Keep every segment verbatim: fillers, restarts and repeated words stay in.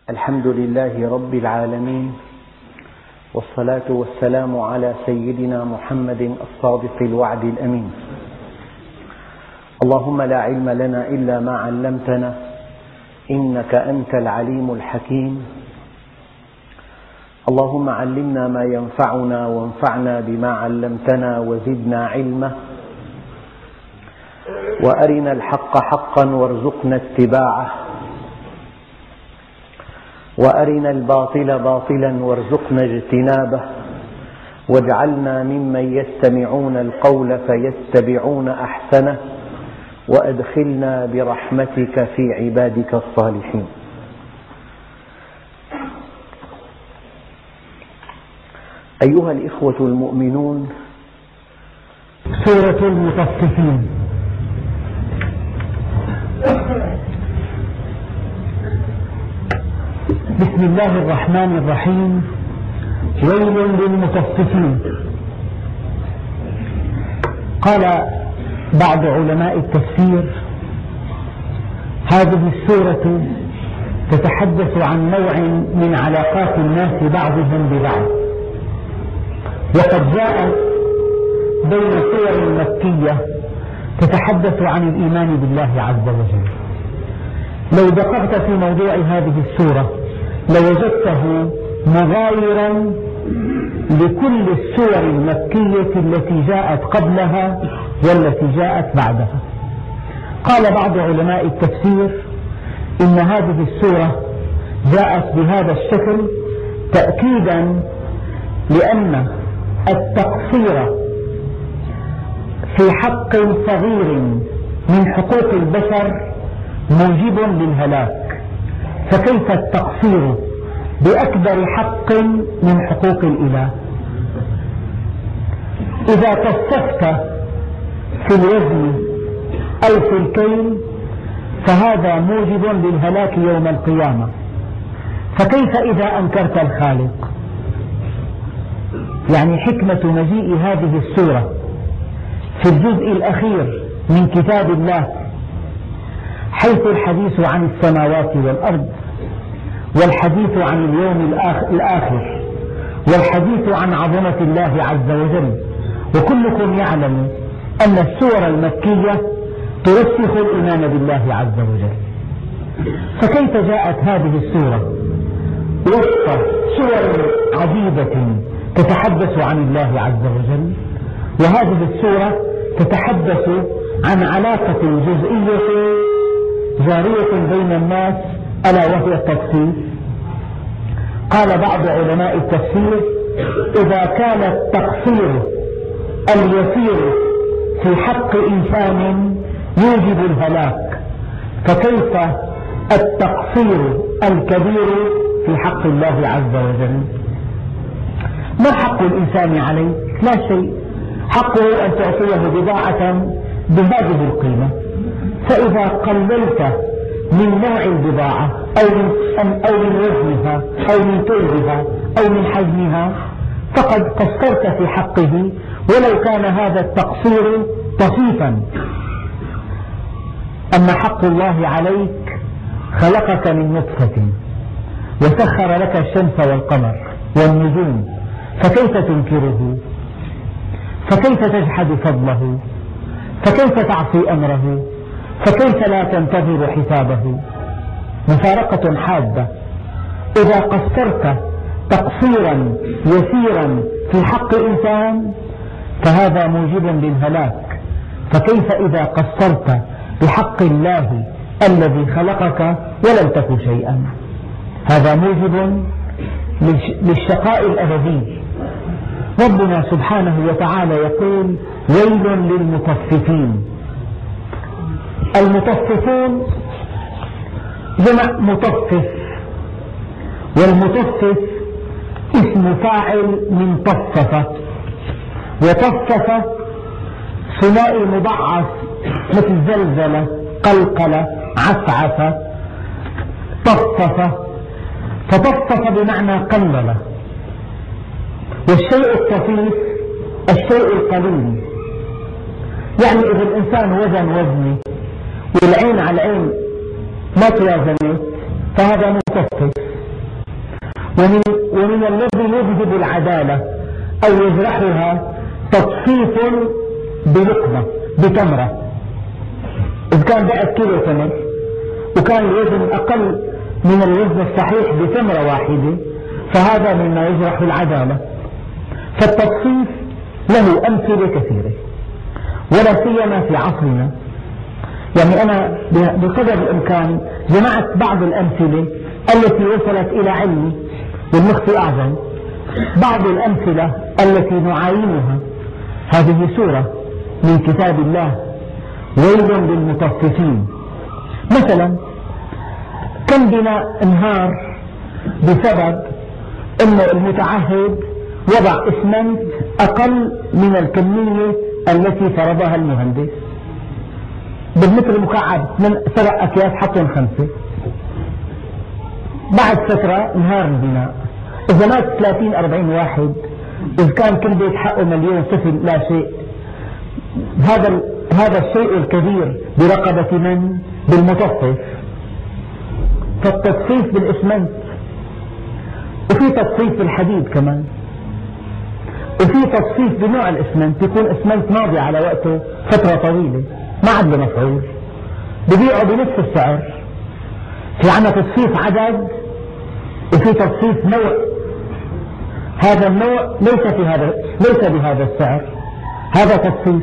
الحمد لله رب العالمين، والصلاة والسلام على سيدنا محمد الصادق الوعد الأمين. اللهم لا علم لنا إلا ما علمتنا إنك أنت العليم الحكيم. اللهم علمنا ما ينفعنا وانفعنا بما علمتنا وزدنا علما، وأرنا الحق حقا وارزقنا اتباعه، وأرنا الباطل باطلا وارزقنا اجتنابه، واجعلنا ممن يستمعون القول فيتبعون أحسنه، وأدخلنا برحمتك في عبادك الصالحين. أيها الإخوة المؤمنون، سورة المطففين. بسم الله الرحمن الرحيم. ويل للمطففين. قال بعض علماء التفسير: هذه السورة تتحدث عن نوع من علاقات الناس بعضهم ببعض، وقد جاء بين سور مكية تتحدث عن الإيمان بالله عز وجل. لو دققت في موضوع هذه السورة لوجدته مغايرا لكل السور المكية التي جاءت قبلها والتي جاءت بعدها. قال بعض علماء التفسير إن هذه السورة جاءت بهذا الشكل تأكيدا لأن التقصير في حق صغير من حقوق البشر موجب للهلاك، فكيف التقصير بأكبر حق من حقوق الإله؟ إذا قصرت في الوزن أو في الكيل فهذا موجب للهلاك يوم القيامة، فكيف إذا أنكرت الخالق؟ يعني حكمة مجيء هذه السورة في الجزء الأخير من كتاب الله، حيث الحديث عن السماوات والأرض، والحديث عن اليوم الآخر، والحديث عن عظمة الله عز وجل. وكلكم يعلم أن السور المكية ترسخ الإيمان بالله عز وجل، فكيف جاءت هذه السورة وسط سور عديدة تتحدث عن الله عز وجل؟ وهذه السورة تتحدث عن علاقة جزئية جارية بين الناس، ألا وهي التقصير. قال بعض علماء التفسير: إذا كان التقصير اليسير في حق إنسان يوجب الهلاك، فكيف التقصير الكبير في حق الله عز وجل؟ ما حق الإنسان عليك؟ لا شيء. حقه أن تعطيه بضاعة بهذه القيمة، فإذا قللت من نوع البضاعة أو من, أو من وزنها أو من طولها أو من حجمها فقد قصرت في حقه، ولو كان هذا التقصير طفيفا. أما حق الله عليك: خلقك من نطفة وسخر لك الشمس والقمر والنجوم، فكيف تنكره؟ فكيف تجحد فضله؟ فكيف تعصي أمره؟ فكيف لا تنتظر حسابه؟ مفارقة حادة. إذا قصرت تقصيرا يسيرا في حق إنسان فهذا موجب للهلاك، فكيف إذا قصرت بحق الله الذي خلقك ولم تك شيئا؟ هذا موجب للشقاء الأبدي. ربنا سبحانه وتعالى يقول: ويل للمطففين. المطففون جمع مطفف، والمطفف اسم فاعل من طفف، وطفف ثنائي مضاعف مثل زلزلة، قلقلة، عفعف، طفف. فطفف بمعنى قلل. والشيء الطفيف الشيء القليل، يعني إذا الإنسان وزن وزني والعين على العين ما توازنت فهذا مطفف. ومن, ومن الذي يذهب العدالة أو يجرحها تطفيف بلقمة بتمرة. إذا كان بعد كيلو تمر وكان الوزن أقل من الوزن الصحيح بتمرة واحدة فهذا مما يجرح العدالة. فالتطفيف له أمثلة كثيرة ولا سيما في عصرنا. يعني أنا بقدر الإمكان جمعت بعض الأمثلة التي وصلت إلى علمي والمخطئ أعظم، بعض الأمثلة التي نعاينها. هذه سورة من كتاب الله، ويل للمطففين. مثلا كم بنا انهار بسبب أن المتعهد وضع إسمنت أقل من الكمية التي فرضها المهندس. بالمتر المكعب من سبع أكياس حطهم خمسة، بعد فترة انهار البناء. إذا مات ثلاثين أربعين واحد، إذا كان كل بيت حقه مليون طفل لا شيء، هذا هذا الشيء الكبير برقبة من؟ بالمطفف. فالتطفيف بالإسمنت، وفي تطفيف بالحديد كمان، وفي تطفيف بنوع الإسمنت، يكون إسمنت ماضي على وقته فترة طويلة ما عاد له مفعول، ببيعه بنفس السعر. في عنا تطفيف عدد وفي تطفيف نوع. هذا النوع ليس في هذا ليس بهذا السعر، هذا تطفيف.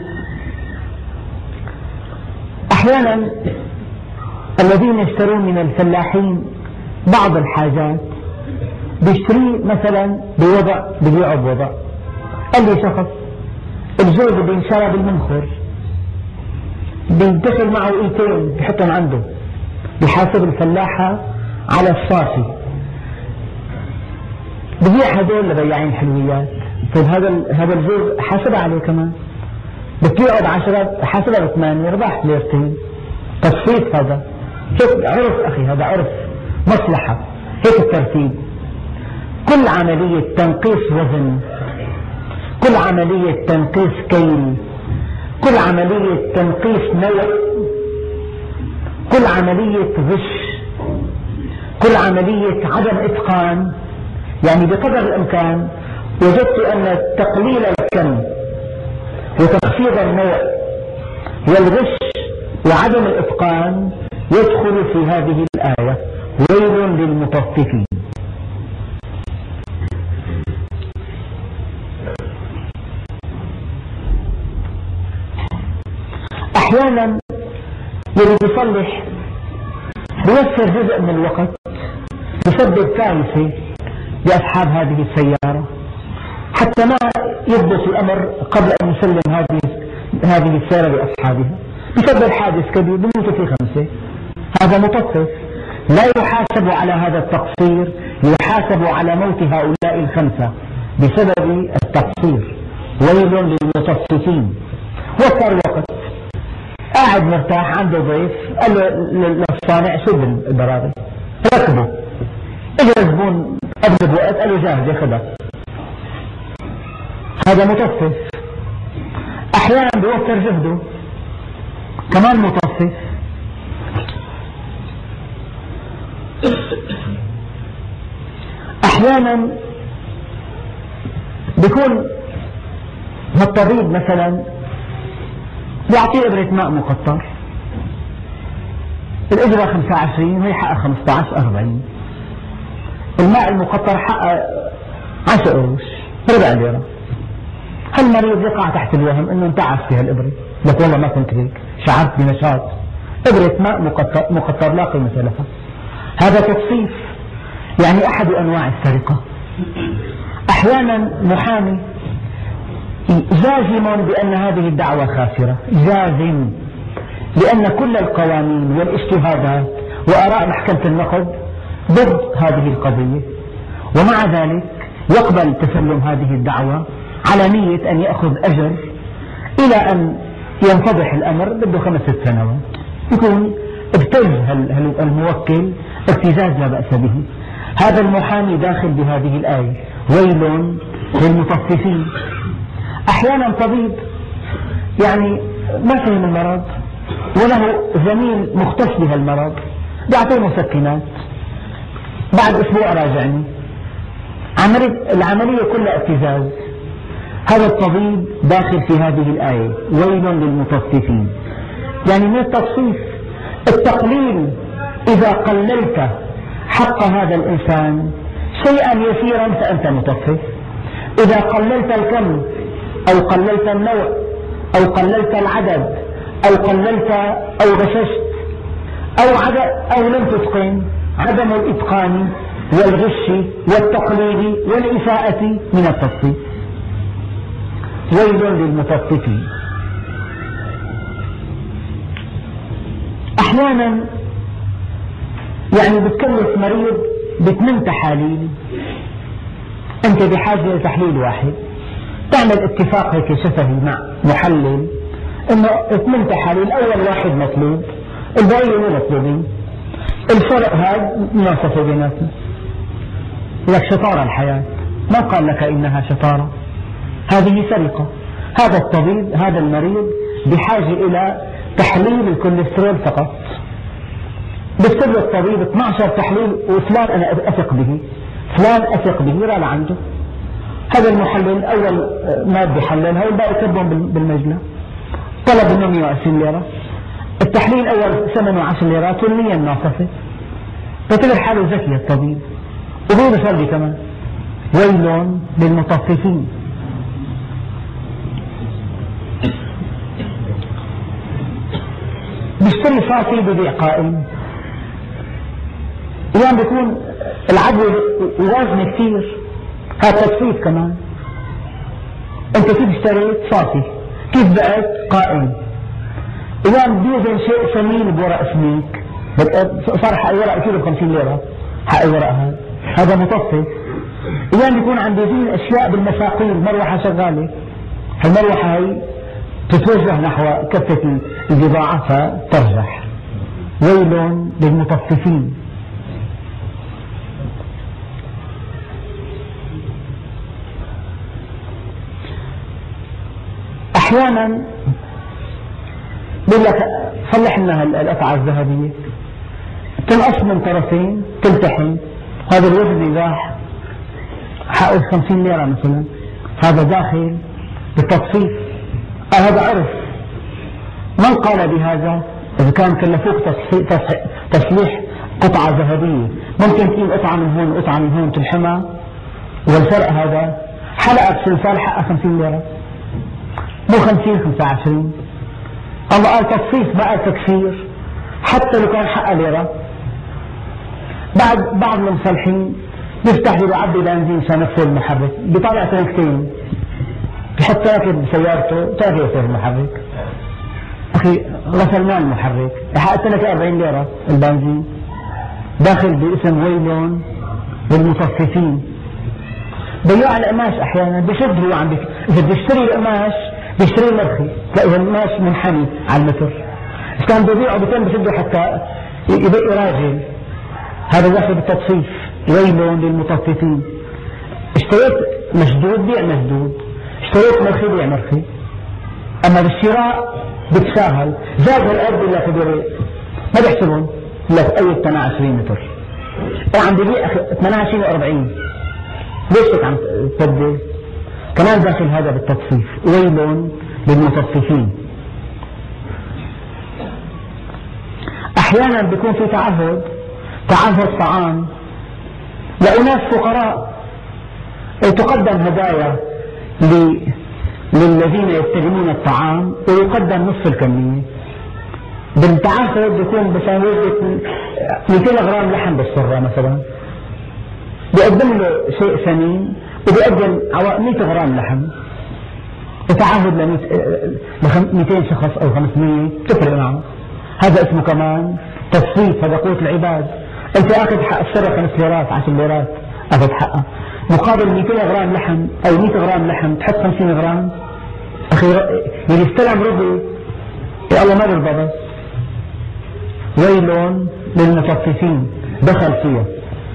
أحيانا الذين يشترون من الفلاحين بعض الحاجات بيشتريه مثلا بوضع ببيعه بوضع. قال لي شخص الجوز بينشرى بالمنخر، بيدخل معه ايتين بحطهم عنده، بحاسب الفلاحة على الصافي، ببيع هذول لبياعين حلويات. طيب هذا هذا الجوز حاسب عليه كمان، بتبيعه بعشرة حاسبها بثمانية، ربح ليرتين. تصفيف هذا، شوف عرف أخي، هذا عرف مصلحة. هيك الترتيب. كل عملية تنقيص وزن، كل عملية تنقيص كيل، كل عملية تنقيص نوع، كل عملية غش، كل عملية عدم إتقان، يعني بقدر الإمكان وجدت أن تقليل الكم وتخفيض النوع والغش وعدم الإتقان يدخل في هذه الآية، ويل للمطففين. أحيانا يلي بيصلح بيوفر جزء من الوقت، يسبب كارثة لأصحاب هذه السيارة حتى ما يضبط الأمر قبل أن يسلم هذه هذه السيارة لأصحابها، بسبب حادث كبير بموت في خمسة. هذا مطفف لا يحاسب على هذا التقصير، يحاسب على موت هؤلاء الخمسة بسبب التقصير. ويل للمطففين. وفر وقت، قاعد مرتاح عنده ضيف، قال له للصانع شو البراغي ركبه، اجى زبون قبل بوقت قال له جاهز ياخذها. هذا مطفف. احيانا بيوفر جهده كمان مطفف. احيانا بيكون الطبيب مثلا بيعطيه إبرة ماء مقطر، الإجرة خمسة وعشرين وهي حقها خمسة عشر أربعين، الماء المقطر حقها عشر قروش ربع ليرة. هالمريض يقع تحت الوهم انه انتعس في هالإبرة، لك والله ما كنت هيك، شعرت بنشاط. إبرة ماء مقطر, مقطر لا قيمة لها. هذا تطفيف، يعني أحد أنواع السرقة. أحيانا محامي جازم بأن هذه الدعوة خاسرة، جازم، لأن كل القوانين والاجتهادات وآراء محكمة النقد ضد هذه القضية، ومع ذلك يقبل تسلم هذه الدعوة على نية أن يأخذ أجر إلى أن ينفضح الأمر. بده خمسة سنوات يكون ابتز الموكل ابتزاز لا بأس به. هذا المحامي داخل بهذه الآية، ويل للمطففين. أحيانا طبيب يعني ما فهم المرض وله زميل مختص بهالمرض، بيعطيه مسكنات، بعد أسبوع راجعني العملية كلها ابتزاز. هذا الطبيب داخل في هذه الآية ويل للمطففين، يعني من التصفيف التقليل. إذا قللت حق هذا الإنسان شيئا يسيرا فأنت مطفف، إذا قللت الكم أو قللت النوع أو قللت العدد أو قللت أو غششت أو, عدد أو لم تتقن، عدم الإتقان والغش والتقليد والإساءة من التصفيف. ويل للمطففين. أحيانا يعني بتكلف مريض بثمان تحاليل، أنت بحاجة لتحليل واحد، تعمل اتفاق هيك شفهي مع محلل إنه ثمان تحاليل، أول واحد مطلوب الباقي مو مطلوبين، الفرق هذا مناصفة بيناتنا. لك شطارة الحياة، ما قال لك إنها شطارة، هذه سرقة. هذا الطبيب هذا المريض بحاجة إلى تحليل الكوليسترول فقط، بكتب الطبيب اثني عشر تحليل وفلان أنا أثق به، فلان أثق به لا عنده. هذا المحلل أول مادة حللها والباقي كتبهم بالمجلة، طلب منه مئة وعشرين ليرة، التحليل الأول ثمنه عشر ليرات والنية الناصفة. فاعتبر حاله ذكي الطبيب وهو بيصلي كمان. ويل للمطففين. بيشتري صافي ببيع قائم، اليوم بيكون العدوى وزن كثير، هذا تصفيف كمان. انت كيف اشتريت صافي، كيف بقت قائم، اليوم بيوزن شيء ثمين بورق سميك، صار حق ورق كيلو بخمسين ليرة، حق ورق هذا هذا مطفف. اليوم بيكون عم بيزين اشياء بالمساقيل، مروحة شغالة، هالمروحة هي تتوجه نحو كفة البضاعة فترجح. ويل للمطففين. أحيانا بيقول لك صلح لنا القطعة الذهبية، تنقص من طرفين تلتحم، هذا الوزن راح حقه خمسين ليرة مثلا، هذا داخل بالتصفيف. آه هذا عرف. من قال بهذا؟ إذا كان كلفوك تصليح قطعة ذهبية، ممكن تجيب قطعة من هون وقطعة من هون تلحمها، والفرق هذا حلقة بسلسال حقها خمسين ليرة، مو خمسين خمسة وعشرين. الله قال تصفيف بقى تكسير، حتى لو كان حقها ليرة. بعد بعض المصلحين بيفتح له يعبي بنزين عشان يفصل المحرك، بيطلع تنكتين، بحط راكب بسيارته تاكل يصير المحرك. أخي غسلنا المحرك، حققت لك أربعين ليرة البنزين، داخل باسم ويل للمطففين. بياع القماش أحيانا بشد هو عم بك، إذا بيشتري القماش بيشتري مرخي، تلاقي القماش منحني على المتر، إذا كان بيبيعه بكم بشده حتى يبقي راجل. هذا داخل بالتصفيف. ويل للمطففين. اشتريت مشدود بيع مشدود، اشتريت مرخي بيع مرخي. أما بالشراء بتساهل، زاد الأرض إلا كبيرة ما بيحسبون إلا في أي ثمانية وعشرين متر، عم ببيع ثمانية وعشرين وأربعين، ليش هيك عم تبدل؟ كمان داخل هذا بالتصفيف. ويل للمطففين. أحيانا بيكون في تعهد تعهد طعام لأناس فقراء، تقدم هدايا للذين يستلمون الطعام ويقدم نصف الكمية. بالتعهد بيكون بساوي مئتين غرام لحم بالسرة مثلا، بيقدم له شيء ثمين وبيقدم مئة غرام لحم. تعهد ل مئتين شخص أو خمسمئة تفرق معه، هذا اسمه كمان تصفيف، هذا قوة العباد. أنت أخذ حق السرة خمس ليرات عشر ليرات أخذ حقها، مقابل مئتين غرام لحم أو مئة غرام لحم تحط خمسين غرام. أخي اللي استلم ربي يا الله ما يرضى. بس ويل للمطففين دخل فيها.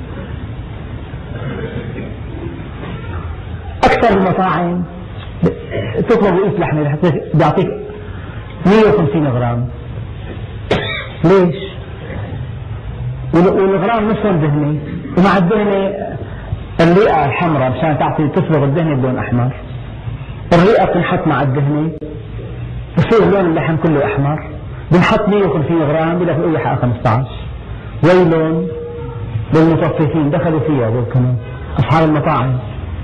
أكثر المطاعم تطلب رؤيس لحمة بيعطيك مئة وخمسين غرام. ليش؟ والغرام نصف دهنة، ومع الدهنة الرئة الحمراء مشان تعطي تصبغ الدهنة بلون أحمر، الرئة بتنحط مع الدهنة بصير لون اللحم كله أحمر، بنحط مئة وخمسين غرام بلا في حق خمسة عشر. ويل للمطففين، دخلوا فيها هذول كمان أصحاب المطاعم.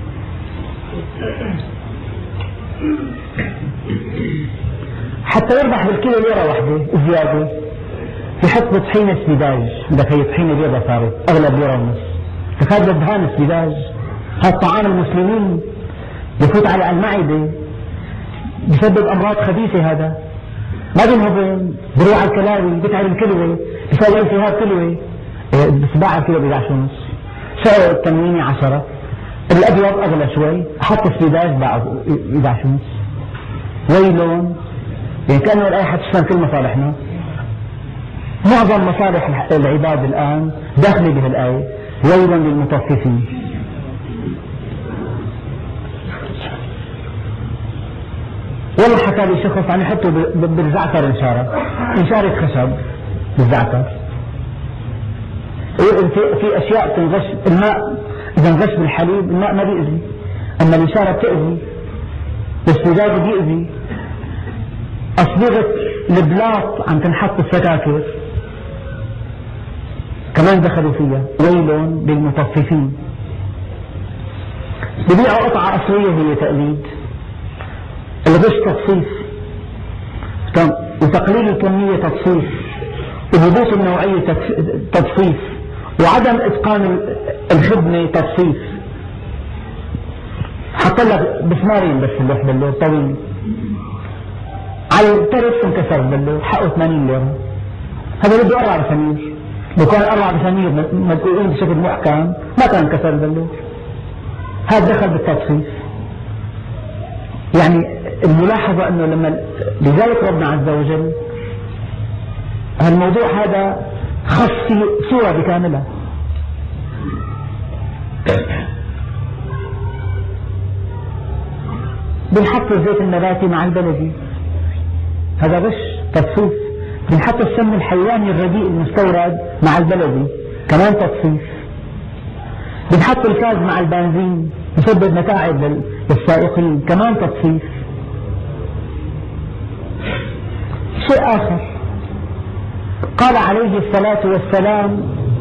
حتى يربح بالكيلو ليرة واحدة زيادة يحط بطحينة سبيداج، بدك هي طحينة بيضة صارت أغلب ليرة ونص، فهذا دهان سبيداج، هذا طعام المسلمين بفوت على المعدة بسبب أمراض خبيثة، هذا ما بينهضم، بروح على الكلاوي، بتعب الكلوة، بيسوي التهاب كلوة، بصباع الكيلو بيدعش ونص، سعر التمويني عشرة، الأبيض أغلى شوي، أحط السبيداج بعد يدعش ونص. ويلون، يعني كأنه الآية حتشمل كل مصالحنا. معظم مصالح العباد الآن داخلة به الآية، ويل للمطففين. والله حكى لي شخص عن يحطوا بالزعتر إنشارة، إنشارة خشب بالزعتر. في أشياء تنغش الماء، إذا انغش بالحليب الماء ما بيأذي، أما الإنشارة بتأذي، والسجاج بيأذي. أصبغة البلاط عم تنحط السكاكر كمان دخلوا فيها، ويل للمطففين. ببيعوا قطعة أصلية هي تقليد، الغش تطفيف، وتقليل الكمية تطفيف، وهبوط النوعية تطفيف، وعدم إتقان الخدمة تطفيف. حط لك بسمارين بس اللوح باللور طويل على الطرف انكسر باللور حقه ثمانين ليرة، هذا بده أربع بسامير، لو كان أربع بسامير مدقوقين بشكل محكم ما كان انكسر باللور. هذا دخل بالتطفيف. يعني الملاحظة أنه لما لذلك ربنا عز وجل هالموضوع هذا خص فيه صورة بكاملة. بنحط الزيت النباتي مع البلدي، هذا غش تطفيف. بنحط السمن الحيواني الرديء المستورد مع البلدي، كمان تطفيف. بنحط الغاز مع البنزين يسبب متاعب للسائقين، كمان تطفيف. شيء آخر قال عليه الصلاة والسلام: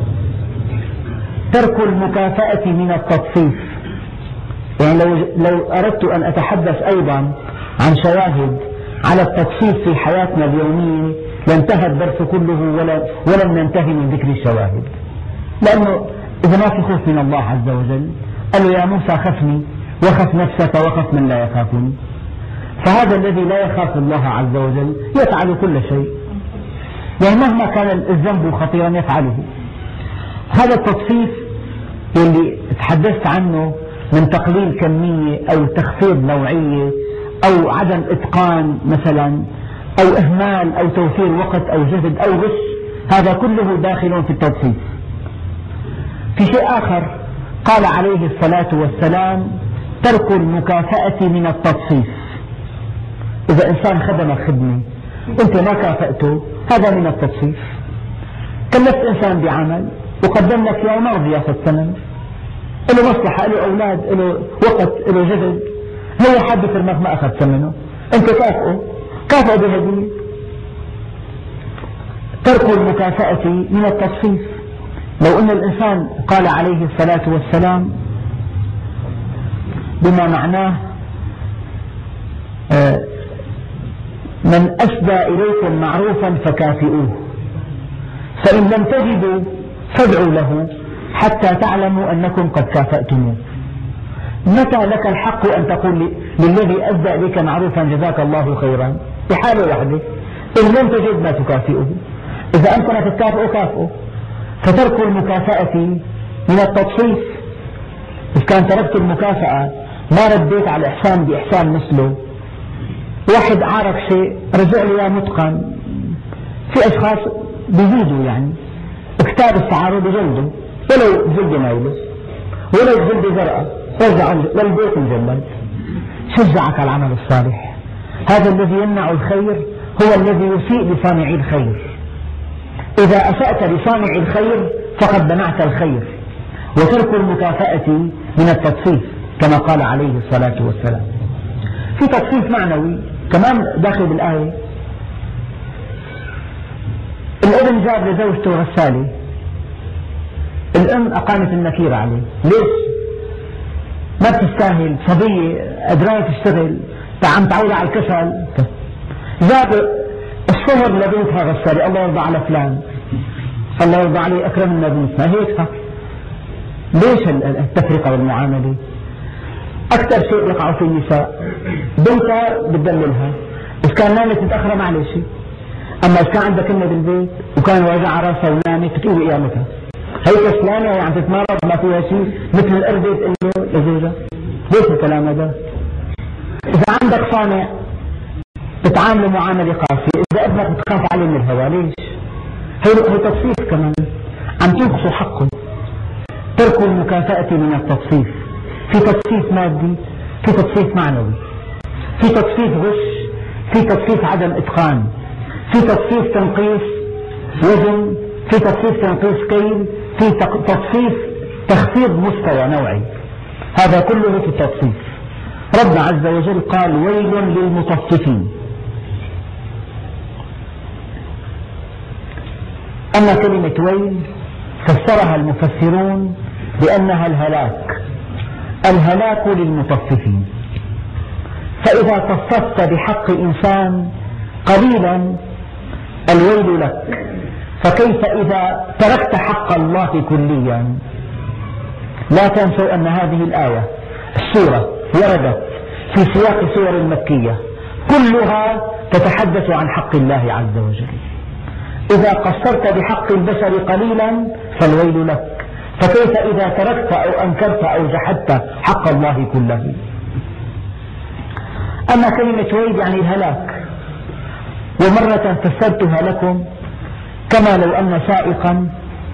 ترك المكافأة من التطفيف. يعني لو, لو أردت أن أتحدث أيضا عن شواهد على التطفيف في حياتنا اليومية لانتهى الدرس كله ولا ولم ننتهي من ذكر الشواهد، لأنه إذا ما في خوف من الله عز وجل قال له: يا موسى خفني وخف نفسك وخف من لا يخافني. فهذا الذي لا يخاف الله عز وجل يفعل كل شيء، يعني مهما كان الذنب خطيرا يفعله. هذا التطفيف اللي تحدثت عنه من تقليل كمية أو تخفيض نوعية أو عدم إتقان مثلا أو إهمال أو توفير وقت أو جهد أو غش، هذا كله داخل في التطفيف. في شيء آخر قال عليه الصلاة والسلام: ترك المكافأة من التطفيف. إذا إنسان خدمك خدمة أنت ما كافأته، هذا من التطفيف. كلفت إنسان بعمل وقدم لك إياه وما رضي ياخذ ثمن، له مصلحة، له أولاد، له وقت، له جهد، هو حد فرمك ما أخذ ثمنه، أنت كافئه، كافئه بهدية. ترك المكافأة من التطفيف. لو أن الإنسان قال عليه الصلاة والسلام بما معناه: من أسدى إليكم معروفا فكافئوه، فإن لم تجدوا فادعوا له حتى تعلموا أنكم قد كافأتموه. متى لك الحق أن تقول للذي أسدى إليك معروفا جزاك الله خيرا؟ بحالة واحدة، إن لم تجد ما تكافئه. إذا أمكن تكافئه كافئه. فترك المكافأة من التطفيف. إذا كان تركت المكافأة ما رديت على الإحسان بإحسان مثله، واحد عارف شيء رجع لي متقن. في أشخاص بيزيدوا يعني كتاب السعارة بجلده، ولو جلد مايلس ولو جلد زرقاء رجع للبيت مجلد. شجعك على العمل الصالح. هذا الذي يمنع الخير هو الذي يسيء لصانع الخير. إذا أسأت لصانع الخير فقد منعت الخير، وترك المكافأة من التطفيف كما قال عليه الصلاة والسلام. في تطفيف معنوي كمان داخل بالآية. الابن جاب لزوجته غسالة، الأم أقامت النكير عليه. ليش؟ ما بتستاهل، صبية قدرانة تشتغل، عم تعود على الكسل. جاب الصهر لبنتها غسالة، الله يرضى على فلان، الله يرضى عليه، أكرم من بنتنا، هيك. ليش التفرقة والمعاملة؟ أكثر شيء يقع في النساء، بنتها بتدللها، إذا كان نامت متأخرة معلش، أما إذا كان عندها كلمة بالبيت وكان واجع راسها ونامت بتقوي قيامتها، هي كسلانة وعم تتمرض ما فيها شيء، مثل القردة تقول له لزوجها. ليش الكلام هذا؟ إذا عندك صانع بتعامله معاملة قاسية، إذا ابنك بتخاف عليه من الهواء، ليش؟ هي هي تطفيف كمان، عم تنقصوا حقه. ترك المكافأة من التطفيف. في تطفيف مادي، في تطفيف معنوي، في تطفيف غش، في تطفيف عدم إتقان، في تطفيف تنقيص وزن، في تطفيف تنقيص كيل، في تطفيف تخفيض مستوى نوعي. هذا كله في التطفيف. ربنا عز وجل قال: ويل للمطففين. أما كلمة ويل فسرها المفسرون بأنها الهلاك، الهلاك للمطففين. فإذا طففت بحق إنسان قليلا الويل لك، فكيف إذا تركت حق الله كليا؟ لا تنسوا أن هذه الآية السورة وردت في سياق سور المكية كلها تتحدث عن حق الله عز وجل. إذا قصرت بحق البشر قليلا فالويل لك، فكيف إذا تركت أو أنكرت أو جحدت حق الله كله؟ أما كلمة ويل يعني الهلاك، ومرة فسرتها لكم كما لو أن سائقا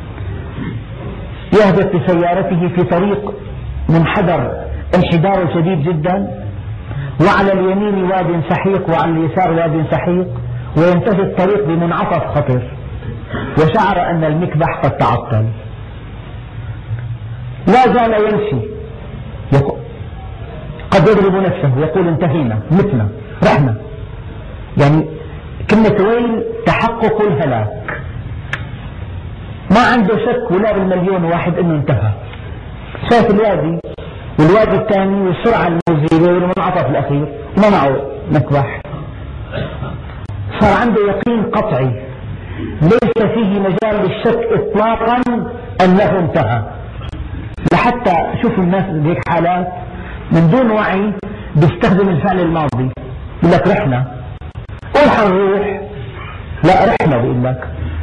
يهدف بسيارته في طريق منحدر انحدار شديد جدا، وعلى اليمين واد سحيق وعلى اليسار واد سحيق، وينتهي الطريق بمنعطف خطر، وشعر أن المكبح قد تعطل، لا زال يمشي، قد يضرب نفسه يقول انتهينا، متنا، رحنا. يعني كلمة ويل تحقق الهلاك، ما عنده شك ولا بالمليون واحد انه انتهى. شاف الوادي والوادي الثاني والسرعة المذهبة والمنعطف الأخير ما معه مكبح، صار عنده يقين قطعي ليس فيه مجال للشك إطلاقا أنه انتهى. لحتى شوفوا الناس بهيك حالات من دون وعي بيستخدم الفعل الماضي، يقول لك رحنا، قول حنروح، لا رحنا بيقول لك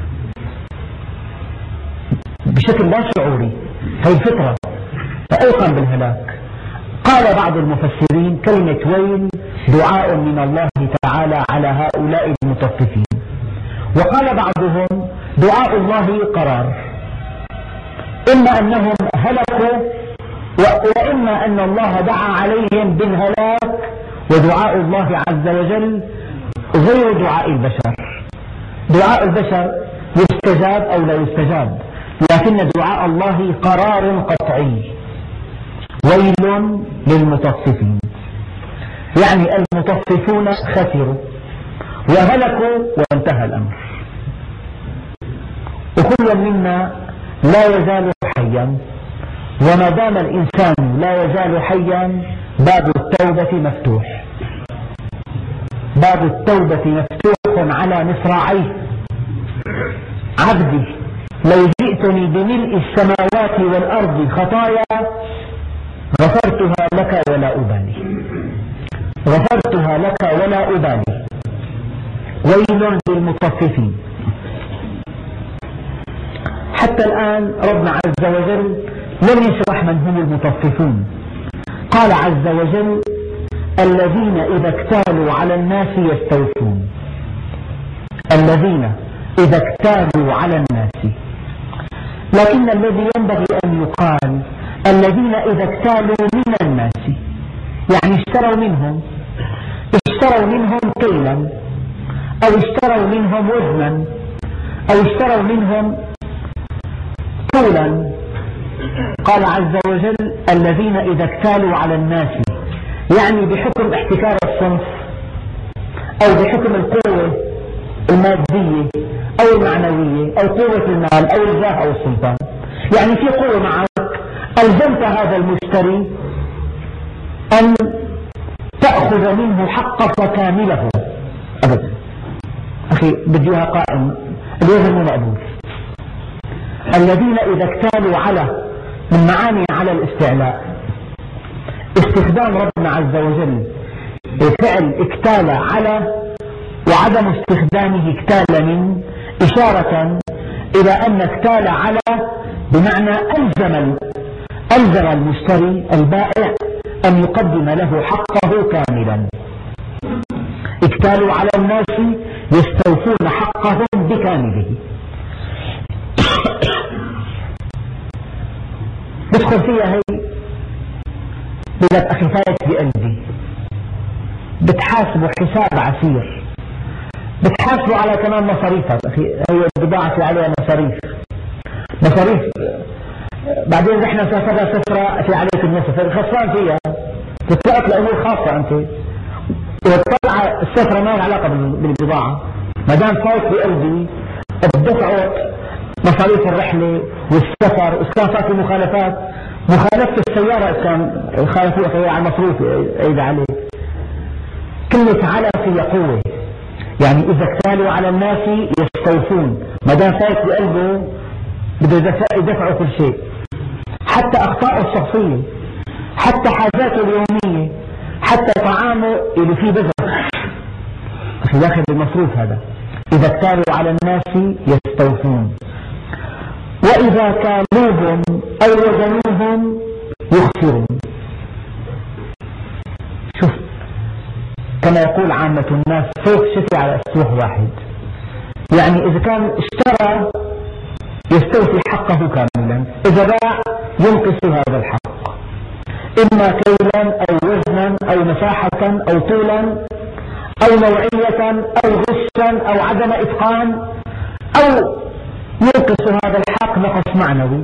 بشكل لا شعوري، هي الفطرة، فأيقن بالهلاك. قال بعض المفسرين كلمة ويل دعاء من الله تعالى على هؤلاء المطففين، وقال بعضهم دعاء الله قرار، إما أنهم هلكوا وإما أن الله دعا عليهم بالهلاك، ودعاء الله عز وجل غير دعاء البشر. دعاء البشر يستجاب أو لا يستجاب، لكن دعاء الله قرار قطعي. ويل للمطففين، يعني المطففون خسروا وهلكوا وانتهى الأمر. وكل منا لا يزال حيا، وما دام الإنسان لا يزال حيا باب التوبة مفتوح، باب التوبة مفتوح على مصراعيه. عبدي لو جئتني بملء السماوات والأرض خطايا غفرتها لك ولا أبالي، غفرتها لك ولا أبالي. ويل للمطففين. حتى الآن ربنا عز وجل لم يشرح من هم المطففون. قال عز وجل الذين إذا اكتالوا على الناس يستوفون، الذين إذا اكتالوا على الناس. لكن الذي ينبغي أن يقال الذين إذا اكتالوا من الناس، يعني اشتروا منهم، اشتروا منهم كيلا، أو اشتروا منهم وزنا، أو اشتروا منهم طولا، قال عز وجل الذين إذا اكتالوا على الناس، يعني بحكم احتكار الصنف أو بحكم القوة المادية أو المعنوية أو قوة المال أو الجاه أو السلطان، يعني في قوة معك ألزمت هذا المشتري أن تأخذ منه حقك كامله. أبدا أخي بدي إياها قائم، الوزن مو مقبول. الذين إذا اكتالوا على، من معاني على الاستعلاء استخدام ربنا عز وجل الفعل اكتال على وعدم استخدامه اكتال من، إشارة إلى أن اكتال على بمعنى ألزم ألزم المشتري البائع أن يقدم له حقه كاملا. اكتالوا على الناس يستوفون حقهم بكامله. بدخل فيها هي بلك أخي فايت بقلبي، بتحاسبوا حساب عسير، بتحاسبوا على كمان مصاريفك. أخي هي البضاعة في عليها مصاريف مصاريف بعدين رحنا سافرنا سفرة في عليك النصف خسران فيها، تتلقى لأمور خاصة أنت، وتطلع السفرة ما لها علاقة بالبضاعة. ما دام فايت بقلبي الدفع مصاريف الرحلة والسفر، إذا كان فات مخالفات، مخالفة السيارة إذا كان خالفوها على المصروف عيد عليك. كلمة على فيها قوة، يعني إذا اكتالوا على الناس يستوفون، ما دام فايت بقلبه بده يدفعوا كل شيء، حتى أخطاءه الشخصية، حتى حاجاته اليومية، حتى طعامه اللي فيه بذر في داخل المصروف هذا. إذا اكتالوا على الناس يستوفون، وإذا كالوهم أو وزنوهم يخسرون. شوف كما يقول عامة الناس فوق شفي على أسطوح واحد، يعني إذا كان اشترى يستوفي حقه كاملا، إذا باع ينقص هذا الحق، إما كيلا أو وزنا أو مساحة أو طولا أو نوعية أو غشا أو عدم إتقان، أو ينقص هذا الحق نقص معنوي.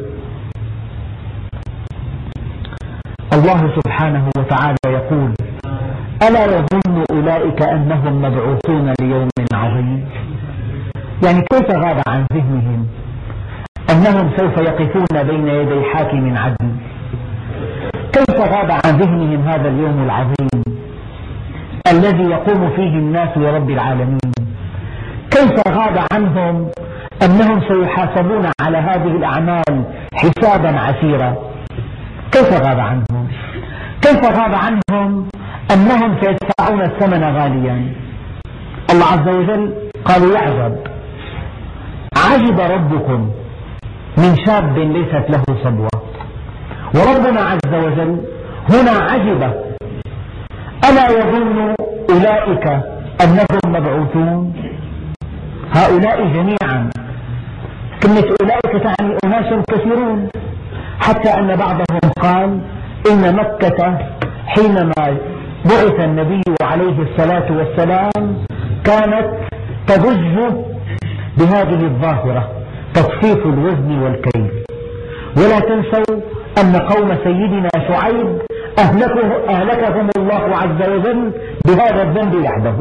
الله سبحانه وتعالى يقول ألا يظن أولئك أنهم مبعوثون ليوم عظيم، يعني كيف غاب عن ذهنهم أنهم سوف يقفون بين يدي حاكم عدل؟ كيف غاب عن ذهنهم هذا اليوم العظيم الذي يقوم فيه الناس لرب العالمين؟ كيف غاب عنهم أنهم سيحاسبون على هذه الأعمال حسابا عسيرا؟ كيف غاب عنهم؟ كيف غاب عنهم أنهم سيدفعون الثمن غاليا؟ الله عز وجل قالوا يعجب عجب ربكم من شاب ليست له صبوة. وربنا عز وجل هنا عجب ألا يظن أولئك أنهم مبعوثون؟ هؤلاء جميعا، كلمة أولئك تعني أناس كثيرون، حتى أن بعضهم قال إن مكة حينما بعث النبي عليه الصلاة والسلام كانت تضج بهذه الظاهرة، تطفيف الوزن والكيل. ولا تنسوا أن قوم سيدنا شعيب أهلكه أهلكهم الله عز وجل بهذا الذنب وحده.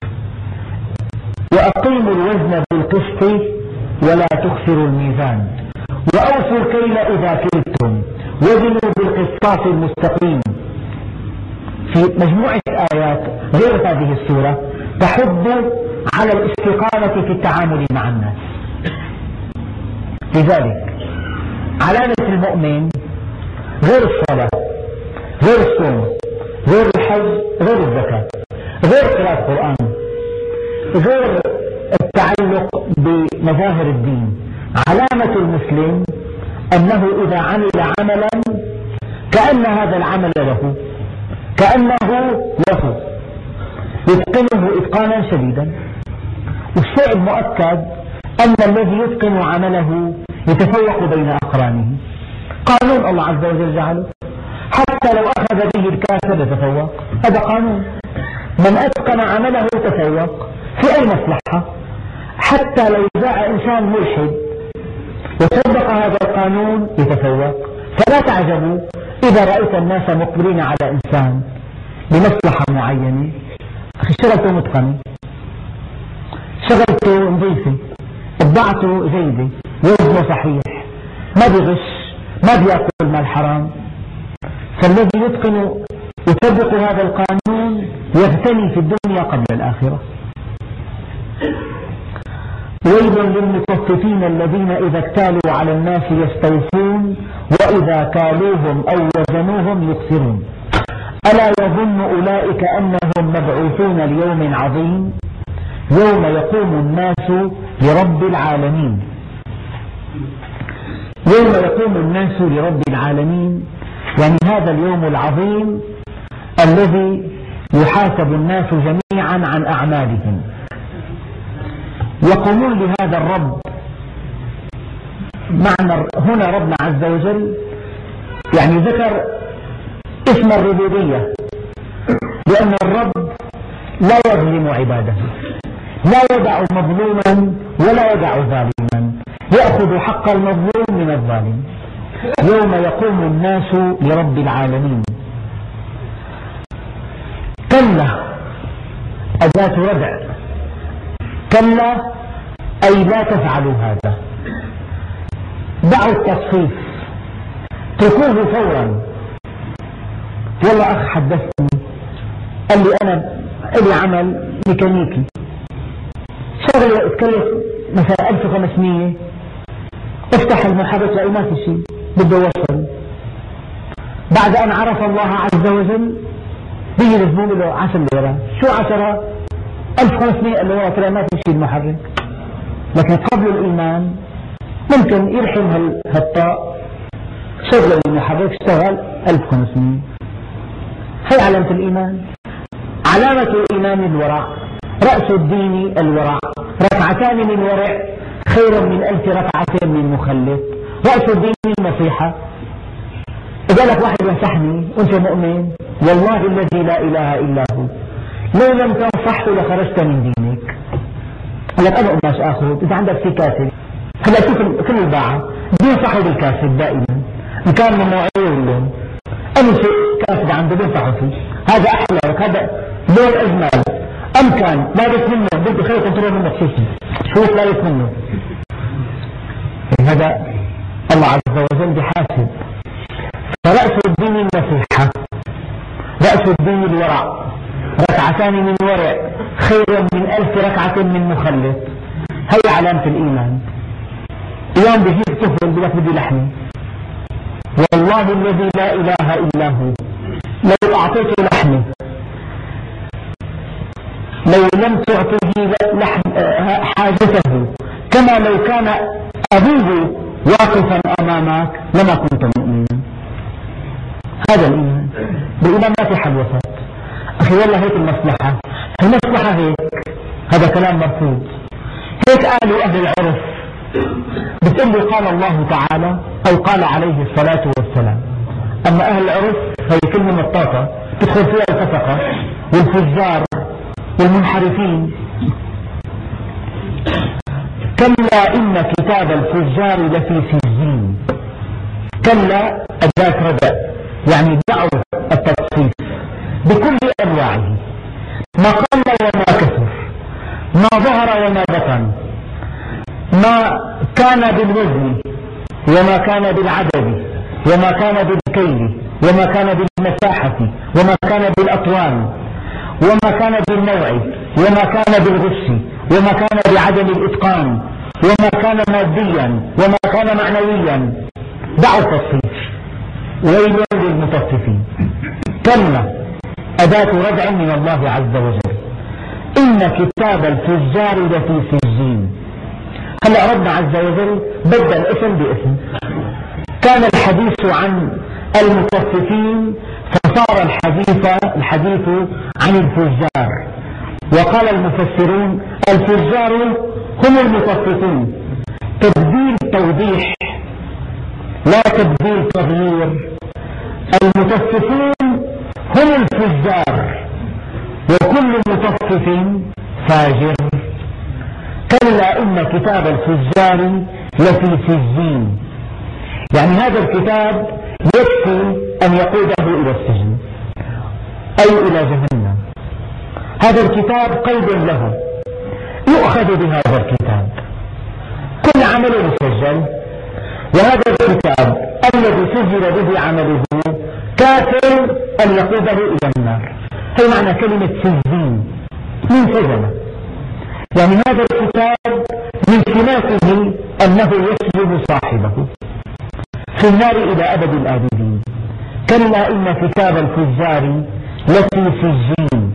وأقيموا الوزن بالقسط ولا تخسروا الميزان وأوفوا الكيل إذا كلتم وزنوا بالقسطاس المستقيم. في مجموعة آيات غير هذه السورة تحض على الاستقامة في التعامل مع الناس. لذلك علامة المؤمن غير الصلاة، غير الصوم، غير الحج، غير الزكاة، غير قراءة القرآن، غير التعلق بمظاهر الدين. علامة المسلم أنه إذا عمل عملا كأن هذا العمل له، كأنه له، يتقنه إتقانا شديدا. والشيء المؤكد أن الذي يتقن عمله يتفوق بين أقرانه. قانون الله عز وجل جعله، حتى لو أخذ به الكافر يتفوق، هذا قانون. من أتقن عمله يتفوق في أي مصلحة، حتى لو جاء إنسان ملحد وطبق هذا القانون يتفوق. فلا تعجبوا إذا رأيت الناس مقبلين على إنسان بمصلحة معينة، أخي شغلته متقنة، شغلته نظيفة، بضاعته جيدة، وزنه صحيح، ما بيغش، ما بيأكل مال حرام، فالذي يتقن يطبق هذا القانون يغتني في الدنيا قبل الآخرة. ويل للمطففين الذين إذا اكتالوا على الناس يستوفون وإذا كالوهم أو وزنوهم يخسرون ألا يظن أولئك أنهم مبعوثون ليوم عظيم يوم يقوم الناس لرب العالمين. يوم يقوم الناس لرب العالمين يعني هذا اليوم العظيم الذي يحاسب الناس جميعا عن أعمالهم، يقومون لهذا الرب. معنى هنا ربنا عز وجل يعني ذكر اسم الربوبية، لأن الرب لا يظلم عباده، لا يدع مظلوما ولا يدع ظالما، يأخذ حق المظلوم من الظالم. يوم يقوم الناس لرب العالمين. كلا أداة ردع، كلا أي لا تفعلوا هذا، دعوا التصفيف، اتركوه فورا. والله أخ حدثني قال لي أنا لي عمل ميكانيكي شغله اتكلف مثلا ألف وخمسمية، افتح المحرك لاقي ما في شيء، بده يوصل. بعد أن عرف الله عز وجل بيجي الزبون له عشر ليرة، شو عشرة؟ ألف وخمسمية، قال له ترى ما في شيء المحرك. لكن قبل الإيمان ممكن يرحم هالطاق، شغل المحرك اشتغل ألف وخمسمية. هي علامة الإيمان. علامة الإيمان الورع، رأس الدين الورع، ركعتان من ورع خير من ألف ركعة من مخلف. رأس الدين النصيحة. إذا لك واحد ينصحني وأنت مؤمن والله الذي لا إله إلا هو لو لم تنصحه لخرجت من دينك. قال لك أنا قماش آخذ، إذا عندك في كاسب، هلا شوف كل الباعة بينصحوا بالكاسب دائما، إن كان من نوعية اللون، أي شيء كاسب عنده بينصحوا فيه، هذا أحلى لك، هذا لون أجمل، أم كان لابس منه بده خير كنترول منه خصوصي، شوف لابس منه. هذا الله عز وجل بحاسب. فرأس الدين النصيحة، رأس الدين الورع، ركعتان من ورع خير من ألف ركعة من مخلف. هي علامة الإيمان. اليوم بيجيك طفل بيقول لك بدي لحمة، والله الذي لا إله إلا هو لو أعطيته لحمة، لو لم تعطيه لحم حاجته كما لو كان أبوه واقفا أمامك لما كنت مؤمنا. هذا الإيمان. بالإيمان ما في حل وسط. أخي والله هيك المصلحة، المصلحة هيك، هذا كلام مرفوض. هيك قالوا أهل العرف، بتقول لي قال الله تعالى أو قال عليه الصلاة والسلام. أما أهل العرف هي كلمة مطاطة تدخل فيها الفسقة والفجار والمنحرفين. كلا إن كتاب الفجار لفي سجين. كلا أداة ردع يعني دعوا التصفيف بكل أنواعه، ما قل وما كثر، ما ظهر وما بطن، ما كان بالوزن وما كان بالعدد وما كان بالكيل وما كان بالمساحة وما كان بالأطوال وما كان بالنوع وما كان بالغش وما كان بعدم الإتقان وما كان ماديا وما كان معنويا. دعوا التصفيف. ويل للمطففين. كلا أداة ردع من الله عز وجل. إن كتاب الفجار لفي سجين. هلا ربنا عز وجل بدل اسم باسم. كان الحديث عن المطففين فصار الحديث الحديث عن الفجار. وقال المفسرون الفجار هم المطففون. تبديل توضيح لا تبديل تغيير. المطففون هم الفجار وكل مطفف فاجر. كلا إن كتاب الفجار لفي سجين. يعني هذا الكتاب يكفي أن يقوده إلى السجن أي إلى جهنم. هذا الكتاب قيد له، يؤخذ بهذا الكتاب، كل عمل مسجل، وهذا الكتاب الذي سجل به عمله كافر أن يقوده إلى النار. هي معنى كلمة سجين، من سجن، يعني هذا الكتاب من سماته أنه يسجن صاحبه في النار إلى أبد الآبدين. كلا إن كتاب الفجار لفي سجين.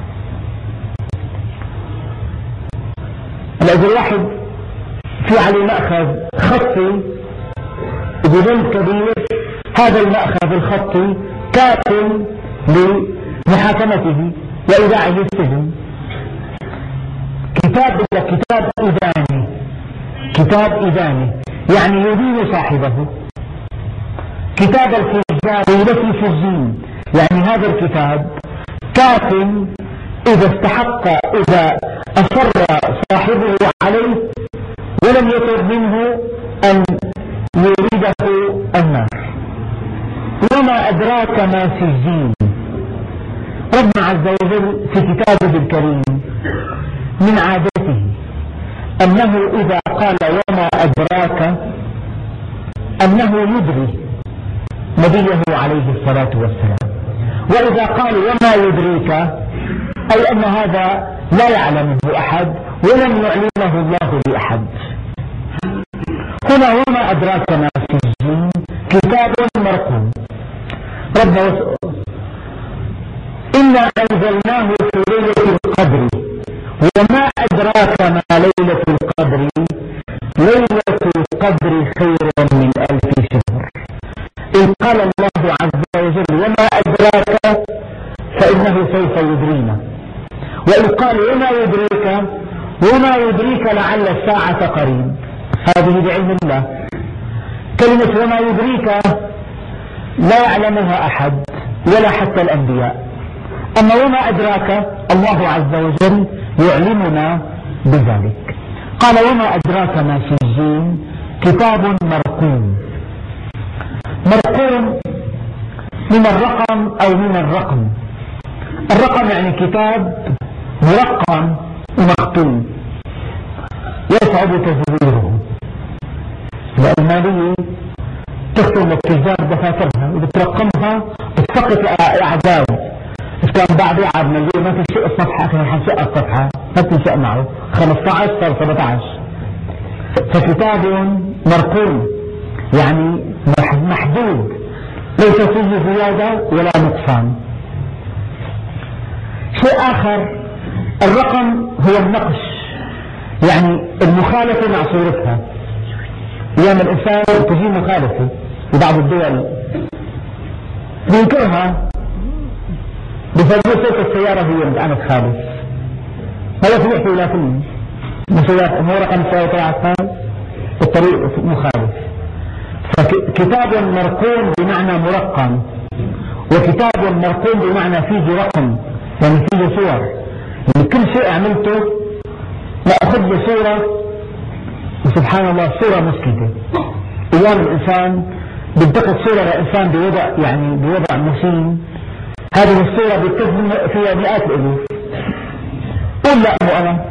الأجر الواحد في عليه مأخذ خطي بذنب كبير، هذا المأخذ الخطي كاف لمحاكمته وإيداعه السجن. كتاب كتاب إداني، كتاب إداني يعني يدين صاحبه. كتاب الفجار التي سجين، يعني هذا الكتاب كاف إذا استحق، إذا أصر صاحبه عليه ولم يطلب منه أن يريده النار. وما أدراك ما سجين. ربنا عز وجل في كتابه الكريم من عادته أنه إذا قال وما أدراك أنه يدري نبيه عليه الصلاة والسلام، وإذا قال وما يدريك أي أن هذا لا يعلمه أحد ولم يعلمه الله لأحد. هنا وما أدراك ما سجين كتاب مرقوم. ربنا إنا أنزلناه في ليلة القدر وما أدراك ما ليلة القدر ليلة القدر خير من ألف شهر. إن قال الله عز وجل وما أدراك فإنه سوف يدرينا، وإن قال وما يدريك وما يدريك لعل الساعة قريب، هذه بعلم الله. كلمة وما يدريك لا يعلمها أحد ولا حتى الأنبياء، أما وما أدراك الله عز وجل يعلمنا بذلك. قال وما أدراك ما سجين كتاب مرقوم. مرقوم من الرقم أو من الرقم. الرقم يعني كتاب مرقم ومختوم يصعب تزويره. الألمانية تختم التجار دفاترها وبترقمها بتسقط الأعداد. إذا كان بعد يعب مليون ما تنشق الصفحة، كان حنشق الصفحة ما تنشق معه خمسة عشر صار سبعة عشر. فكتاب مرقوم يعني محدود ليس فيه زيادة ولا نقصان. شيء آخر الرقم هو النقش، يعني المخالفة مع صورتها. أيام الإنسان تجي مخالفة ببعض الدول بينكرها بفضل صوت السيارة هي اللي أنا تخالف، هذا في يحكي ولا فيه مسيرات مو رقم السيارة طلعت الطريق مخالف. فكتاب مرقوم بمعنى مرقم، وكتاب مرقوم بمعنى فيه رقم يعني فيه صور. يعني كل شيء عملته لا أخذ له صورة، وسبحان الله صورة مسكتة. أيام الإنسان بيلتقط صورة لإنسان بوضع يعني بوضع مشين، هذه الصورة بيتخذ فيها مئات الألوف. قل لا مو أنا.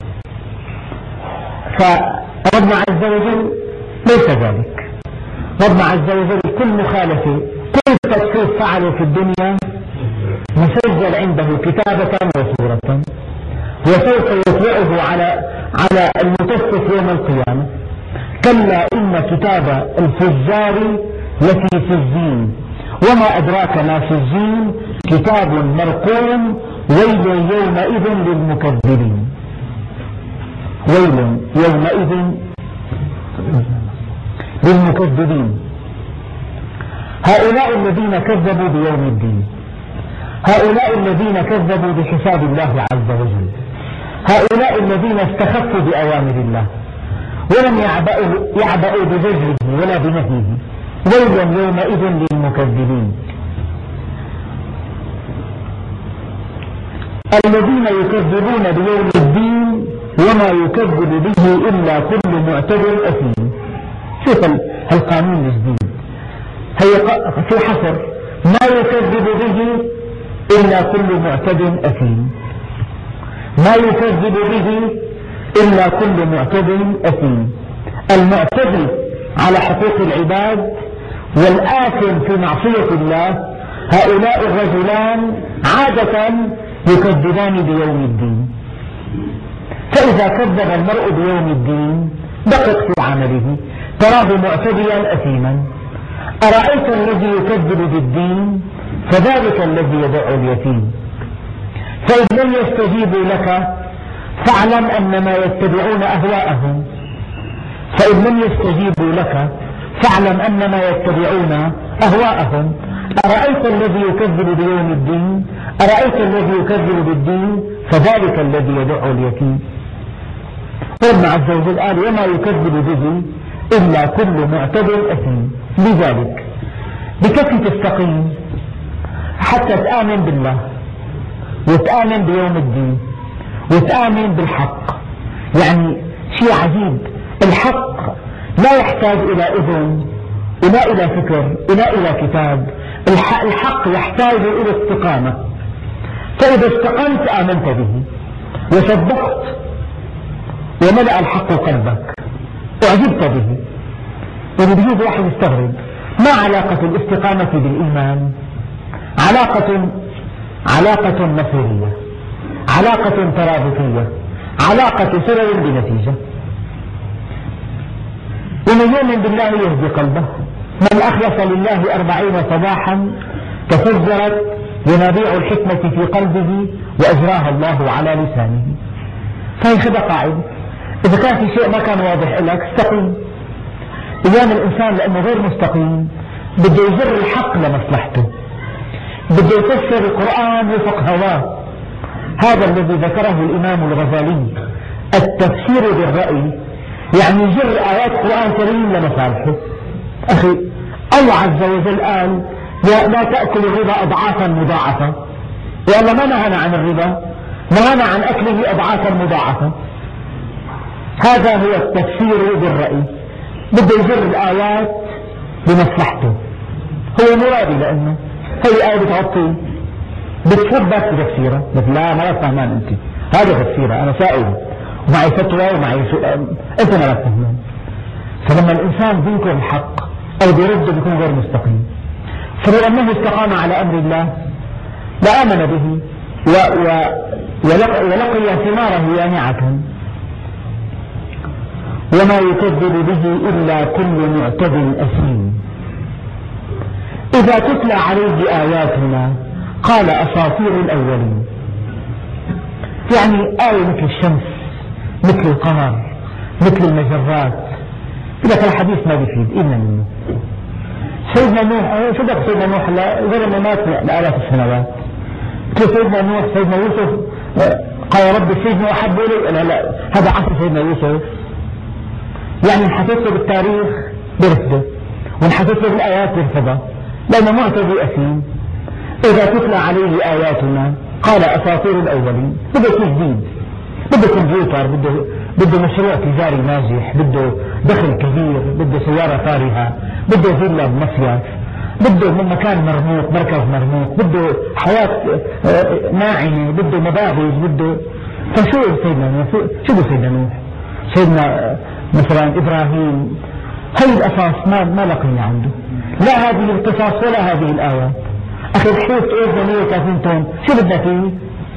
فربنا عز وجل ليس ذلك. ربنا عز وجل كل مخالفة كل تكفير فعله في الدنيا مسجل عنده كتابة وصورة، وسوف يطلعه على على المتصف يوم القيامة. كلا إن كتاب الفجار لفي سجين وما أدراك ما سجين كتاب مرقوم ويل يومئذ للمكذبين. ويل يومئذ للمكذبين. هؤلاء الذين كذبوا بيوم الدين، هؤلاء الذين كذبوا بحساب الله عز وجل، هؤلاء الذين استخفوا بأوامر الله ولم يعبأوا, يعبأوا بزجره ولا بنهيه. ويل يومئذ للمكذبين. الذين يكذبون بيوم الدين وما يكذب به إلا كل معتد أثيم. شوف القانون الجديد، هي في حصر ما يكذب به إلا كل معتد أثيم، ما يكذب به إلا كل معتد أثيم. المعتدي على حقوق العباد والآثم في معصية الله، هؤلاء الرجلان عادة يكذبان بيوم الدين. فإذا كذب المرء بيوم الدين دقق في عمله تراه معتديا أثيما. أرأيت الذي يكذب بالدين فذلك الذي يدع اليتيم. فإن لم يستجيبوا لك فاعلم أنما يتبعون أهواءهم، فإن لم يستجيبوا لك فاعلم أنما يتبعون أهواءهم. أرأيت الذي يكذب بيوم الدين، أرأيت الذي يكذب بالدين فذلك الذي يدع اليتيم. ربنا عز وجل قال وما يكذب به إلا كل معتد أثيم. لذلك بكفي تستقيم حتى تآمن بالله وتآمن بيوم الدين وتآمن بالحق. يعني شيء عجيب، الحق لا يحتاج إلى إذن ولا إلى فكر ولا إلى كتاب. الحق يحتاج إلى استقامة. فإذا استقمت آمنت به وصدقت وملأ الحق قلبك وعجبت به. يعني بيجي واحد يستغرب، ما علاقة الاستقامة بالإيمان؟ علاقة علاقة مصيرية، علاقة ترابطية، علاقة سبب بنتيجة. ومن يؤمن بالله يهدي قلبه. من أخلص لله أربعين صباحا تفجرت ينابيع الحكمة في قلبه وأجراها الله على لسانه. فهي خذ قاعدة، إذا كان في شيء ما كان واضح لك استقيم. أيام الإنسان لأنه غير مستقيم بده يجر الحق لمصلحته، بده يفسر القرآن وفق هواه. هذا الذي ذكره الإمام الغزالي، التفسير بالرأي، يعني يجر آيات القرآن الكريم لمصالحه. أخي الله عز وجل قال لا تأكل الربا أضعافا مضاعفة، والله ما نهانا عن الربا، نهانا عن أكله أضعافا مضاعفة. هذا هو التفسير بالرأي، بده يجر الآيات بمصلحته. هو مرادي لأنه هي آية بتغطي بتثبت بتفسيرها، بس لا ما فهمان أنت، هذا تفسيرها أنا سائل ومعي فتوى ومعي سؤال أنت ما تفهمان. فلما الإنسان بينكر الحق أو بيرده بيكون غير مستقيم. فلو أنه استقام على أمر الله لآمن به و و ولقي, ولقي ثماره يانعة. وما يكذب به إلا كل معتد أثيم. إذا تتلى عليه آياتنا قال أساطير الأولين. يعني آية مثل الشمس، مثل القمر، مثل المجرات. إذا الحديث ما بيفيد إلا منه. سيدنا نوح صدق، سيدنا نوح غير ما مات لآلاف السنوات. مثل سيدنا نوح، سيدنا يوسف قال رب السجن أحب إلي، لا لا هذا عصر سيدنا يوسف. يعني انحكيت بالتاريخ برفضه وانحكيت بالآيات برفضه لأنه معتدي أثيم. إذا تتلى عليه آياتنا قال أساطير الأولين. بده شيء جديد، بده كمبيوتر، بده بده مشروع تجاري ناجح، بده دخل كبير، بده سيارة فارهة، بده فيلا بمصيف، بده من مكان مرموق، مركز مرموق، بده حياة ناعمة، بده مباهج، بده. فشو سيدنا نوح؟ شو بده سيدنا نوح؟ سيدنا مثلا إبراهيم، هي الأساس ما ما لقينا عنده، لا هذه القصص ولا هذه الآيات. أخي الحوت إيه مية وثلاثين طن، شو بدنا فيه؟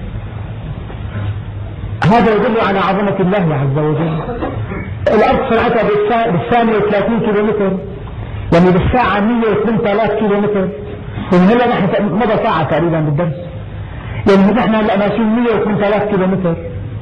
هذا يدل على عظمة الله عز وجل. الأرض سرعتها بالثانية ثلاثين كيلومتر، يعني بالساعة مية وثمانية آلاف كيلومتر. يعني هلا نحن مضى ساعة تقريبا بالدرس، يعني نحن هلا ماشيين مية وثمانية آلاف كيلومتر.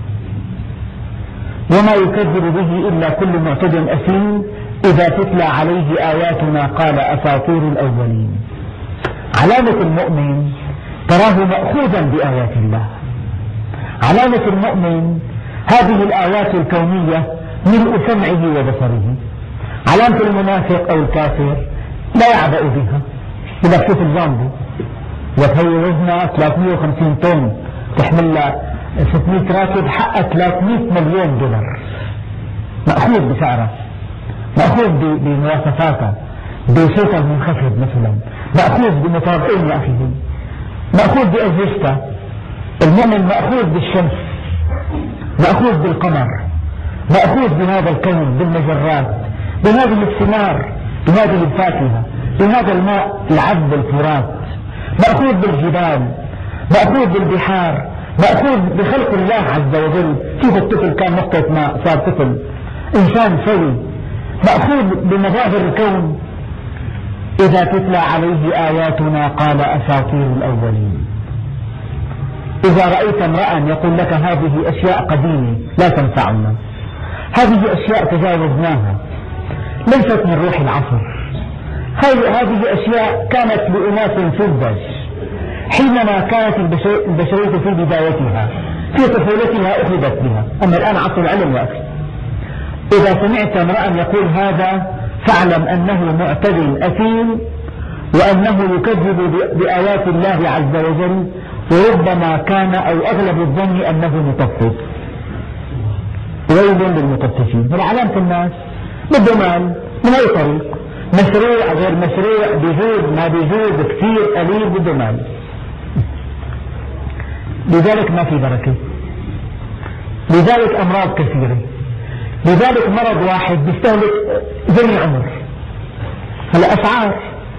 وما يكذب به إلا كل معتد أثيم. إذا تتلى عليه آياتنا قال أساطير الأولين. علامة المؤمن تراه مأخوذا بآيات الله. علامة المؤمن هذه الآيات الكونية ملء سمعه وبصره. علامة المنافق أو الكافر لا يعبأ بها. إذا شوف الزامبي وهي وزنها ثلاثمئة وخمسين طن تحمل ستمئة راكب حقها ثلاثمئة مليون دولار، مأخوذ بسعرها، مأخوذ بمواصفاتها، بصوت منخفض مثلا، مأخوذ بمطابعين يا أخي، مأخوذ بأجهزته. المؤمن مأخوذ بالشمس، مأخوذ بالقمر، مأخوذ بهذا الكون، بالمجرات، بهذه الثمار، بهذه الفاكهة، بهذا الماء العذب الفرات، مأخوذ بالجبال، مأخوذ بالبحار، مأخوذ بخلق الله عز وجل. كيف الطفل كان نقطة ماء صار طفل إنسان سوي، مأخوذ بمظاهر الكون. إذا تتلى عليه آياتنا قال أساطير الأولين. إذا رأيت امرأ يقول لك هذه أشياء قديمة لا تنفعنا، هذه أشياء تجاوزناها، ليست من روح العصر، هذه أشياء كانت لأناس فذج حينما كانت البشرية في بدايتها، في طفولتها أخذت بها، أما الآن عصر العلم يا أخي. إذا سمعت امرأ يقول هذا فاعلم أنه معتد أثيم، وأنه يكذب بآيات الله عز وجل، وربما كان أو أغلب الظن أنه مطفف. ويل للمطففين. هذا علامة الناس بده مال من أي طريق، مشروع غير مشروع، بيجود ما بيجود، كثير قليل، بده مال. لذلك ما في بركة، لذلك أمراض كثيرة، لذلك مرض واحد بيستهلك جميع عمر. هلا أسعار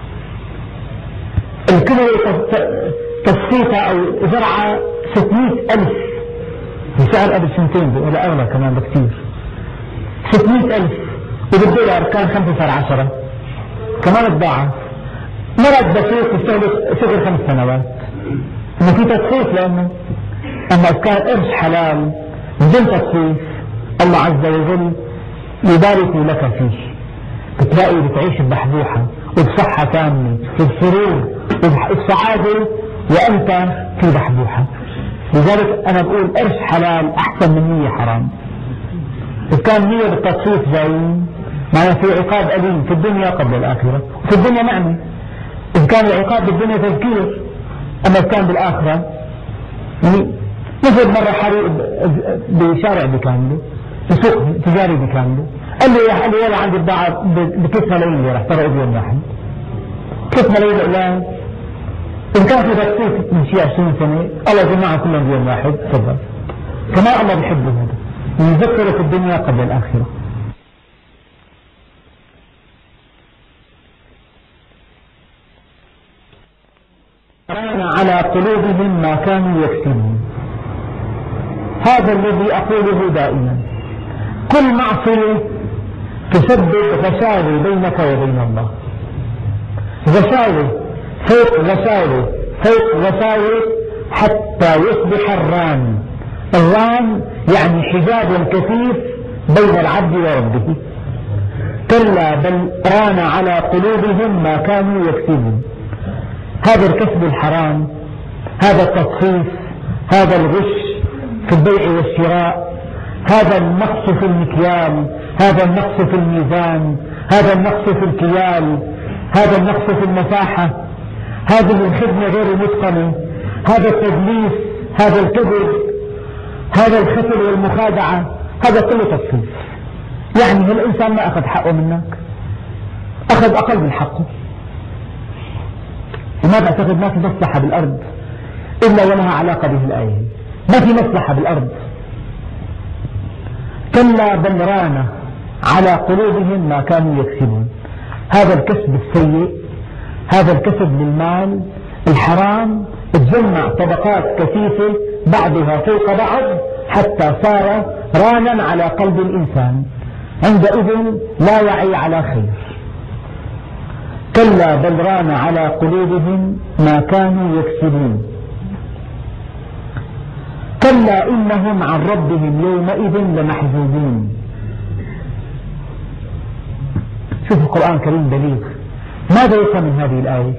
الكلى تصفيتها أو زرعة ستمئة ألف بسعر قبل سنتين ولا أغلى كمان بكثير، ستمئة ألف، وبالدولار كان خمسة صار عشرة، كمان تضاعف. مرض بسيط يستهلك صفر خمس سنوات، إنه في تدخيص لأنه، أما إذا كان قرش حلال بدون تدخيص الله عز وجل يبارك لك فيه، بتلاقي بتعيش ببحبوحة وبصحة تامة وبسرور وبسعادة وأنت في بحبوحة. لذلك أنا بقول قرش حلال أحسن من نية حرام. إذا كان نية بالتدخيص جايين معناه في عقاب أليم في الدنيا قبل الآخرة، وفي الدنيا نعمة. إذا كان العقاب بالدنيا تذكير، أما إذا كان بالآخرة مثل مرة حريق بشارع بكامله، بسوق تجاري بكامله، قال لي قال لي يلا عندي بضاعة بثلاث ملايين ليرة احترقوا بيوم واحد. ثلاث ملايين إعلان، إن كان في تخطيط من شيء عشرين سنة الله جمعها كلهم بيوم واحد. تفضل. كمان الله بيحبه هذا، ويذكره في الدنيا قبل الآخرة. ران على قلوبهم ما كانوا يكسبون. هذا الذي أقوله دائما، كل معصية تسبب غشاوة بينك وبين الله، غشاوة فوق غشاوة فوق غشاوة حتى يصبح الران. الران يعني حجاب كثيف بين العبد وربه. كلا بل ران على قلوبهم ما كانوا يكسبون. هذا الكسب الحرام، هذا التطفيف، هذا الغش في البيع والشراء، هذا النقص في المكيال، هذا النقص في الميزان، هذا النقص في الكيال، هذا النقص في المساحة، هذه الخدمة غير المتقنة، هذا التدليس، هذا الكذب، هذا الختل والمخادعة، هذا كله تطفيف. يعني الإنسان ما أخذ حقه منك، أخذ أقل من حقه. وما بعتقد ما في مصلحة بالأرض إلا ولها علاقة به الآية، ما في مصلحة بالأرض. كلا بل ران على قلوبهم ما كانوا يكسبون. هذا الكسب السيء، هذا الكسب للمال الحرام، تجمع طبقات كثيفة بعضها فوق بعض حتى صار رانا على قلب الإنسان، عندئذ لا يعي على خير. كلا بل ران على قلوبهم ما كانوا يكسبون. كلا إنهم عن ربهم يومئذ لمحجوبون. شوف القرآن الكريم بليغ. ماذا يفهم من هذه الآية؟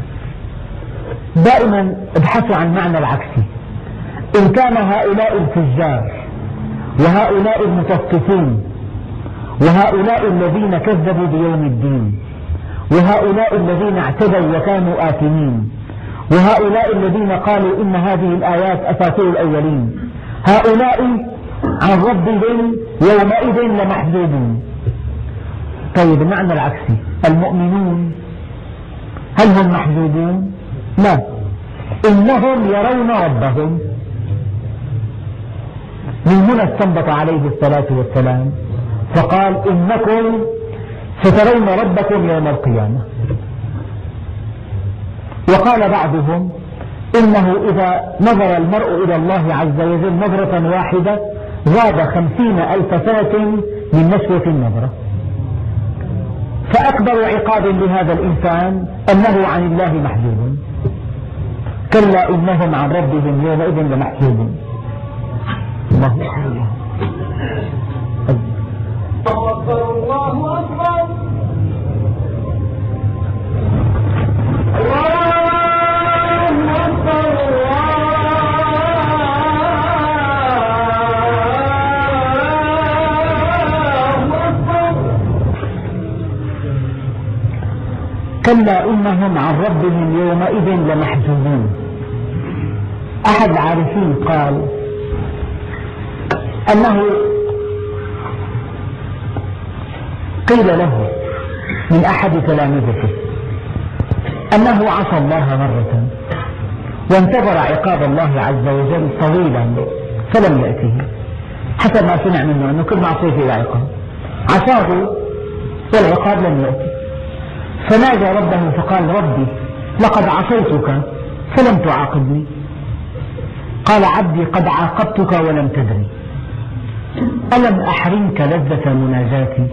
دائما ابحثوا عن معنى العكسي. إن كان هؤلاء الفجار وهؤلاء المطففين وهؤلاء الذين كذبوا بيوم الدين وهؤلاء الذين اعتدوا وكانوا آثمين وهؤلاء الذين قالوا إن هذه الآيات أساطير الأولين، هؤلاء عن ربهم يومئذ لمحجوبون. طيب المعنى العكسي، المؤمنون هل هم محجوبون؟ لا، إنهم يرون ربهم. من هنا استنبط عليه الصلاة والسلام فقال إنكم سترون ربكم يوم القيامة. وقال بعضهم إنه إذا نظر المرء إلى الله عز وجل نظرة واحدة زاد خمسين ألف سنة من نشوة النظرة. فأكبر عقاب لهذا الإنسان أنه عن الله محجوب. كلا إنهم عن ربهم يومئذ لمحجوبون. الله أكبر الله أكبر كلا إنهم عن ربهم يومئذ لمحجوبون. أحد العارفين قال أنه قيل له من أحد تلامذته أنه عصى الله مرة وانتظر عقاب الله عز وجل طويلا فلم يأته، حسب ما سمع منه أنه كل معصية إلى عقاب، عصاه والعقاب لم يأتي، فنادى ربه فقال ربي لقد عصيتك فلم تعاقبني. قال عبدي قد عاقبتك ولم تدري، ألم أحرمك لذة مناجاتي؟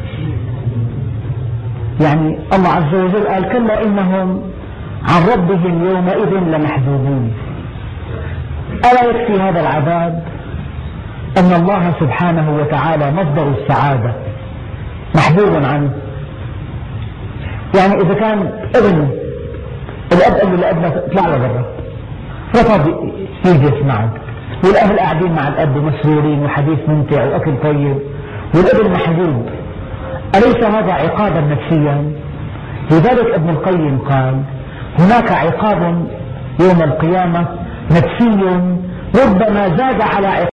يعني الله عز وجل قال كلا إنهم عن ربهم يومئذ لمحجوبون. ألا يكفي هذا العذاب أن الله سبحانه وتعالى مصدر السعادة محجوب عنه؟ يعني إذا كان ابن الأب قال له لأبنه اطلع لبرا رفض يجلس معك، والأهل قاعدين مع الأب مسرورين وحديث ممتع وأكل طيب والابن محجوب، أليس هذا عقابا نفسيا؟ لذلك ابن القيم قال هناك عقاب يوم القيامة نفسي ربما زاد على